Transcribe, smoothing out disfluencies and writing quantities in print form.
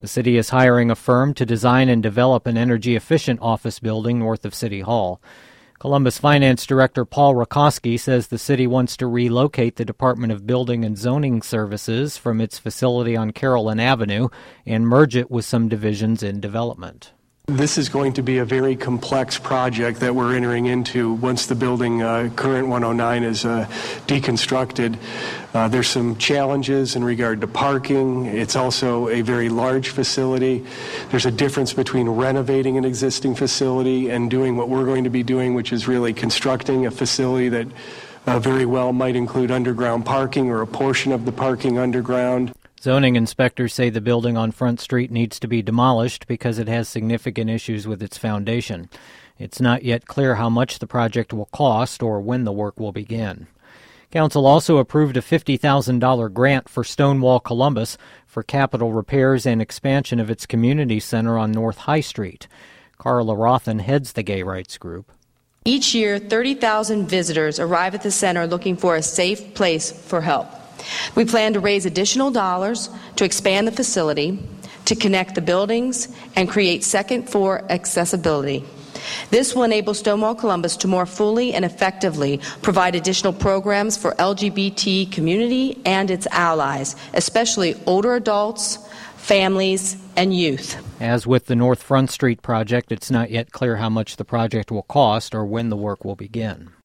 The city is hiring a firm to design and develop an energy-efficient office building north of City Hall. Columbus Finance Director Paul Rakoski says the city wants to relocate the Department of Building and Zoning Services from its facility on Carolyn Avenue and merge it with some divisions in development. This is going to be a very complex project that we're entering into once the building, current 109, is deconstructed. There's some challenges in regard to parking. It's also a very large facility. There's a difference between renovating an existing facility and doing what we're going to be doing, which is really constructing a facility that very well might include underground parking or a portion of the parking underground. Zoning inspectors say the building on Front Street needs to be demolished because it has significant issues with its foundation. It's not yet clear how much the project will cost or when the work will begin. Council also approved a $50,000 grant for Stonewall Columbus for capital repairs and expansion of its community center on North High Street. Carla Rothen heads the gay rights group. Each year, 30,000 visitors arrive at the center looking for a safe place for help. We plan to raise additional dollars to expand the facility, to connect the buildings, and create second-floor accessibility. This will enable Stonewall Columbus to more fully and effectively provide additional programs for LGBT community and its allies, especially older adults, families, and youth. As with the North Front Street project, it's not yet clear how much the project will cost or when the work will begin.